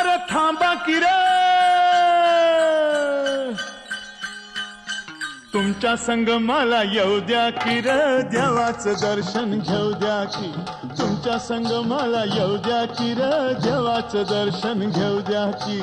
अरे थांबा की रे, तुमच्या संग मला येऊ द्या की रे, देवाचं दर्शन घेऊ द्या की. तुमच्या संग मला येऊ द्या की रे, देवाचं दर्शन घेऊ द्या की.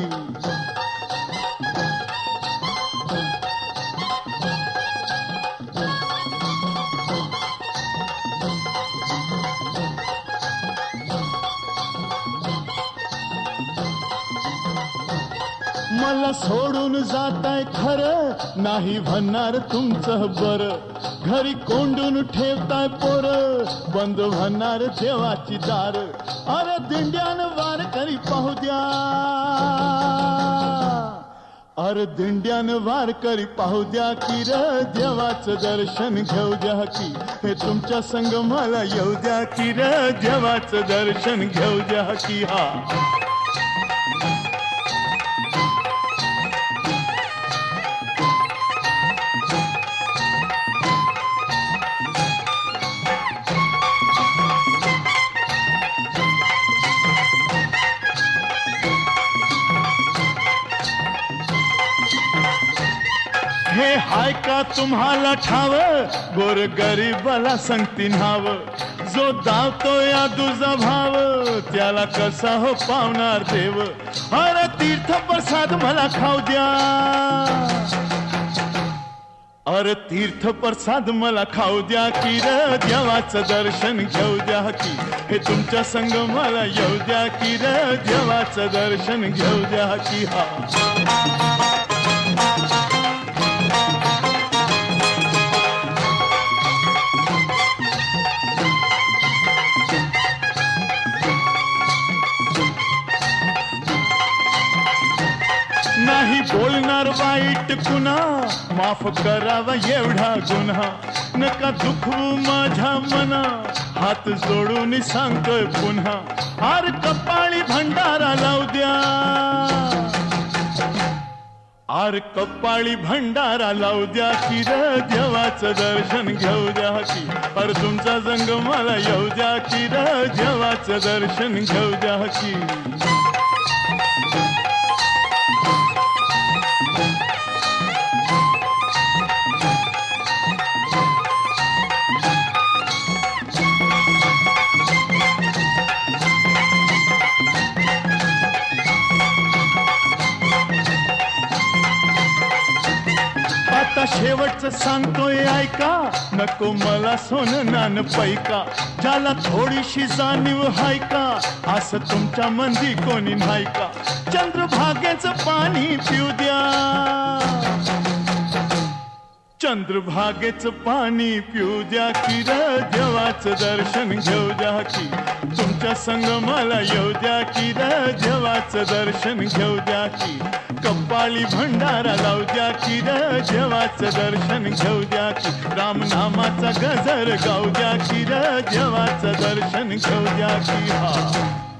मला सोडून जाताय खरं, नाही म्हणणार तुमचं बरं. घरी कोंडून ठेवताय पोर, बंद म्हणणार देवाची दार. अरे दिंड्यानं वारकरी पाहू द्या, अरे दिंड्यानं वारकरी पाहू द्या की रे, देवाचं दर्शन घेऊ द्या की. हे तुमच्या संग मला येऊ द्या की रे, देवाचं दर्शन घेऊ द्या की. हा हे हाय का तुम्हाला ठाव, गोर गरीबाला सांगती नाव. जो दावतो या तुझा भाव, त्याला कसा हो पावणार देव. अरे तीर्थ प्रसाद मला खाऊ द्या, अरे तीर्थ प्रसाद मला खाऊ द्या की रे, देवाचं दर्शन घेऊ द्या की. हे तुमच्या संग मला येऊ द्या की रे, देवाचं दर्शन घेऊ द्या की. हा नाही बोलणार वाईट कुणा, माफ करावा एवढा गुन्हा. नका दुखवू माझ्या मना, हात जोडून सांगतोय पुन्हा. आर कपाळी भंडारा लावू द्या, आर कपाळी भंडारा लावू द्या की रे, देवाचं दर्शन घेऊ द्या की. अरे तुमचा संग मला येऊ द्या की रे, देवाचं दर्शन घेऊ द्या की. आता शेवटचं सांगतोय ऐका, नको मला सोनं नान पैका. ज्याला थोडीशी जाणीव हाय का, असं तुमच्या मंदी कोणी नाही का. चंद्रभागेचं पाणी पिऊ द्या, चंद्रभागेचं पाणी पिऊ द्या की रे, देवाचं दर्शन घेऊ द्या की. तुमच्या संग मला येऊ द्या की रे, देवाचं दर्शन घेऊ द्या की. कपाळी भंडारा लावू द्या की रे, देवाचं दर्शन घेऊ द्या की. रामनामाचा गजर गाऊ द्या की रे, देवाचं दर्शन घेऊ द्या की. हा